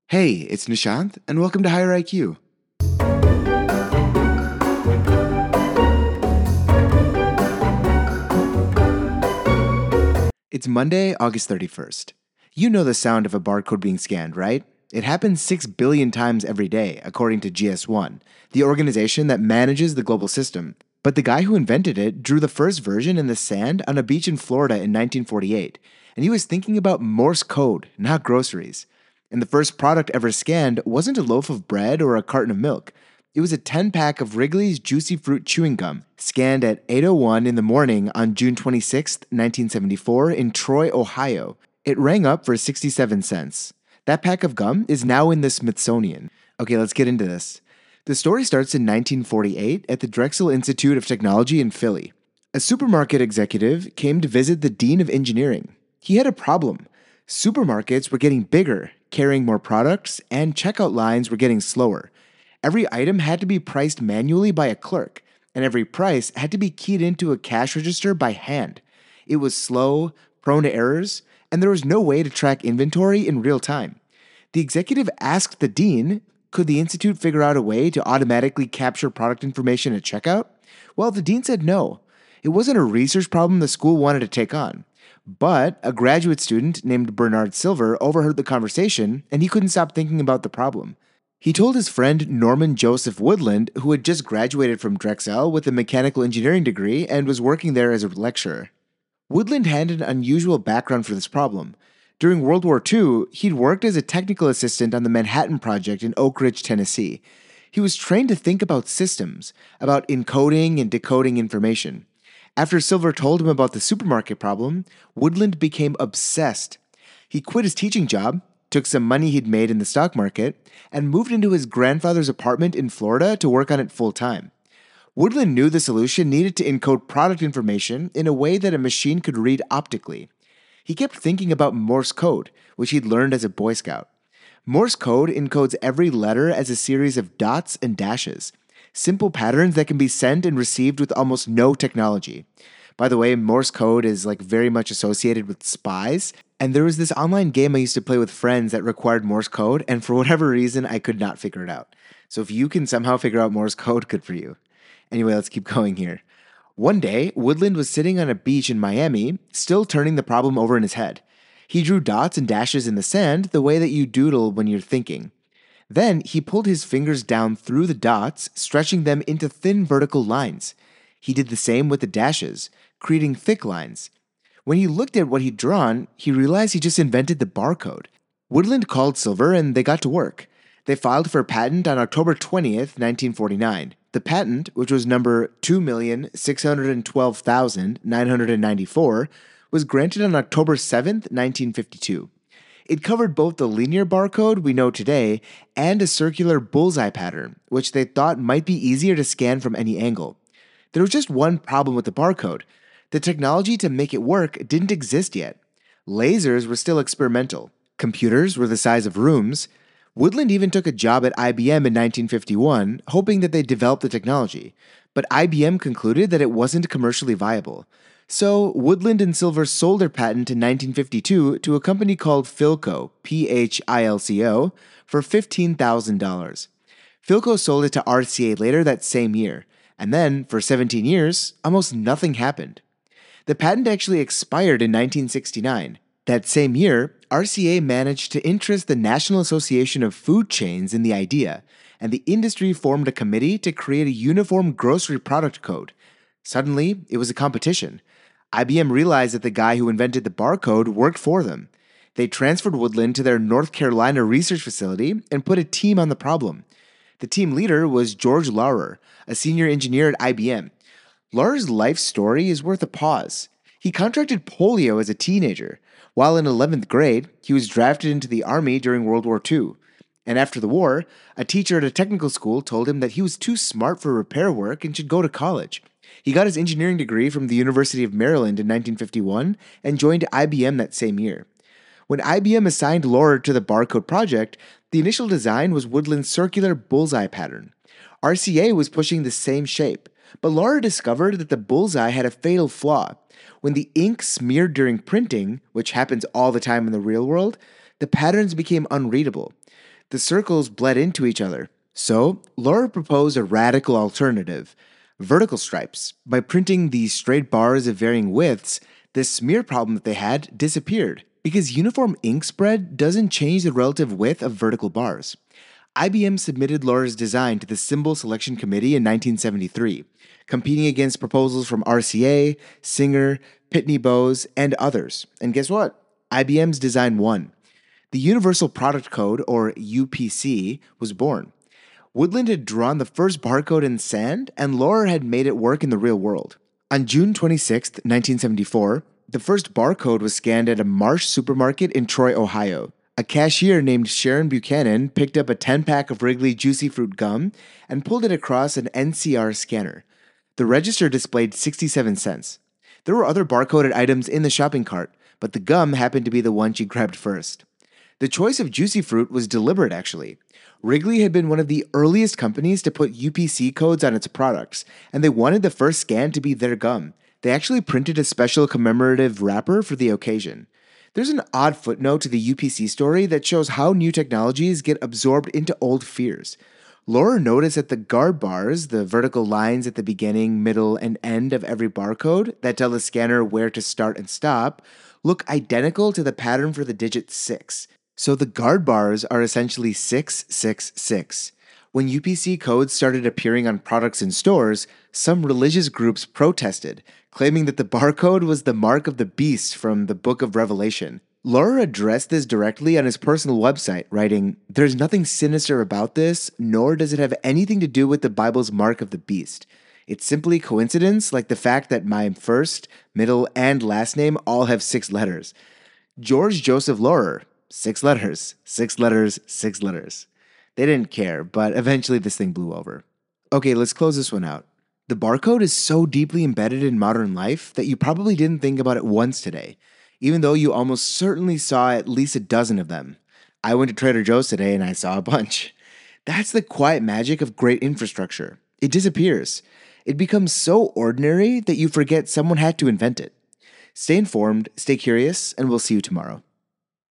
Hey, it's Nishant, and welcome to Higher IQ. It's Monday, August 31st. You know the sound of a barcode being scanned, right? It happens 6 billion times every day, according to GS1, the organization that manages the global system. But the guy who invented it drew the first version in the sand on a beach in Florida in 1948, and he was thinking about Morse code, not groceries. And the first product ever scanned wasn't a loaf of bread or a carton of milk. It was a 10-pack of Wrigley's Juicy Fruit chewing gum, scanned at 8:01 in the morning on June 26, 1974, in Troy, Ohio. It rang up for 67 cents. That pack of gum is now in the Smithsonian. Okay, let's get into this. The story starts in 1948 at the Drexel Institute of Technology in Philly. A supermarket executive came to visit the dean of engineering. He had a problem. Supermarkets were getting bigger, carrying more products, and checkout lines were getting slower. Every item had to be priced manually by a clerk, and every price had to be keyed into a cash register by hand. It was slow, prone to errors, and there was no way to track inventory in real time. The executive asked the dean, could the institute figure out a way to automatically capture product information at checkout? Well, the dean said no. It wasn't a research problem the school wanted to take on. But a graduate student named Bernard Silver overheard the conversation, and he couldn't stop thinking about the problem. He told his friend Norman Joseph Woodland, who had just graduated from Drexel with a mechanical engineering degree and was working there as a lecturer. Woodland had an unusual background for this problem. During World War II, he'd worked as a technical assistant on the Manhattan Project in Oak Ridge, Tennessee. He was trained to think about systems, about encoding and decoding information. After Silver told him about the supermarket problem, Woodland became obsessed. He quit his teaching job, took some money he'd made in the stock market, and moved into his grandfather's apartment in Florida to work on it full time. Woodland knew the solution needed to encode product information in a way that a machine could read optically. He kept thinking about Morse code, which he'd learned as a Boy Scout. Morse code encodes every letter as a series of dots and dashes, simple patterns that can be sent and received with almost no technology. By the way, Morse code is very much associated with spies, and there was this online game I used to play with friends that required Morse code, and for whatever reason, I could not figure it out. So if you can somehow figure out Morse code, good for you. Anyway, let's keep going here. One day, Woodland was sitting on a beach in Miami, still turning the problem over in his head. He drew dots and dashes in the sand the way that you doodle when you're thinking. Then he pulled his fingers down through the dots, stretching them into thin vertical lines. He did the same with the dashes, creating thick lines. When he looked at what he'd drawn, he realized he just invented the barcode. Woodland called Silver and they got to work. They filed for a patent on October 20th, 1949. The patent, which was number 2,612,994, was granted on October 7th, 1952. It covered both the linear barcode we know today and a circular bullseye pattern, which they thought might be easier to scan from any angle. There was just one problem with the barcode. The technology to make it work didn't exist yet. Lasers were still experimental. Computers were the size of rooms. Woodland even took a job at IBM in 1951, hoping that they'd develop the technology. But IBM concluded that it wasn't commercially viable. So Woodland and Silver sold their patent in 1952 to a company called Philco, Philco, for $15,000. Philco sold it to RCA later that same year, and then, for 17 years, almost nothing happened. The patent actually expired in 1969. That same year, RCA managed to interest the National Association of Food Chains in the idea, and the industry formed a committee to create a uniform grocery product code. Suddenly, it was a competition. IBM realized that the guy who invented the barcode worked for them. They transferred Woodland to their North Carolina research facility and put a team on the problem. The team leader was George Laurer, a senior engineer at IBM. Laurer's life story is worth a pause. He contracted polio as a teenager. While in 11th grade, he was drafted into the Army during World War II. And after the war, a teacher at a technical school told him that he was too smart for repair work and should go to college. He got his engineering degree from the University of Maryland in 1951 and joined IBM that same year. When IBM assigned Laurer to the barcode project, the initial design was Woodland's circular bullseye pattern. RCA was pushing the same shape, but Laurer discovered that the bullseye had a fatal flaw. When the ink smeared during printing, which happens all the time in the real world, the patterns became unreadable. The circles bled into each other. So, Laura proposed a radical alternative: vertical stripes. By printing these straight bars of varying widths, the smear problem that they had disappeared, because uniform ink spread doesn't change the relative width of vertical bars. IBM submitted Laura's design to the Symbol Selection Committee in 1973, competing against proposals from RCA, Singer, Pitney Bowes, and others. And guess what? IBM's design won. The Universal Product Code, or UPC, was born. Woodland had drawn the first barcode in sand, and Laura had made it work in the real world. On June 26, 1974, the first barcode was scanned at a Marsh supermarket in Troy, Ohio. A cashier named Sharon Buchanan picked up a 10-pack of Wrigley Juicy Fruit gum and pulled it across an NCR scanner. The register displayed 67 cents. There were other barcoded items in the shopping cart, but the gum happened to be the one she grabbed first. The choice of Juicy Fruit was deliberate, actually. Wrigley had been one of the earliest companies to put UPC codes on its products, and they wanted the first scan to be their gum. They actually printed a special commemorative wrapper for the occasion. There's an odd footnote to the UPC story that shows how new technologies get absorbed into old fears. Laura noticed that the guard bars, the vertical lines at the beginning, middle, and end of every barcode that tell the scanner where to start and stop, look identical to the pattern for the digit 6. So the guard bars are essentially 666. When UPC codes started appearing on products in stores, some religious groups protested, claiming that the barcode was the mark of the beast from the Book of Revelation. Laura addressed this directly on his personal website, writing, "There's nothing sinister about this, nor does it have anything to do with the Bible's mark of the beast. It's simply coincidence, like the fact that my first, middle, and last name all have 6 letters. George Joseph Laurer, 6 letters, 6 letters, 6 letters." They didn't care, but eventually this thing blew over. Okay, let's close this one out. The barcode is so deeply embedded in modern life that you probably didn't think about it once today, even though you almost certainly saw at least a dozen of them. I went to Trader Joe's today and I saw a bunch. That's the quiet magic of great infrastructure. It disappears. It becomes so ordinary that you forget someone had to invent it. Stay informed, stay curious, and we'll see you tomorrow.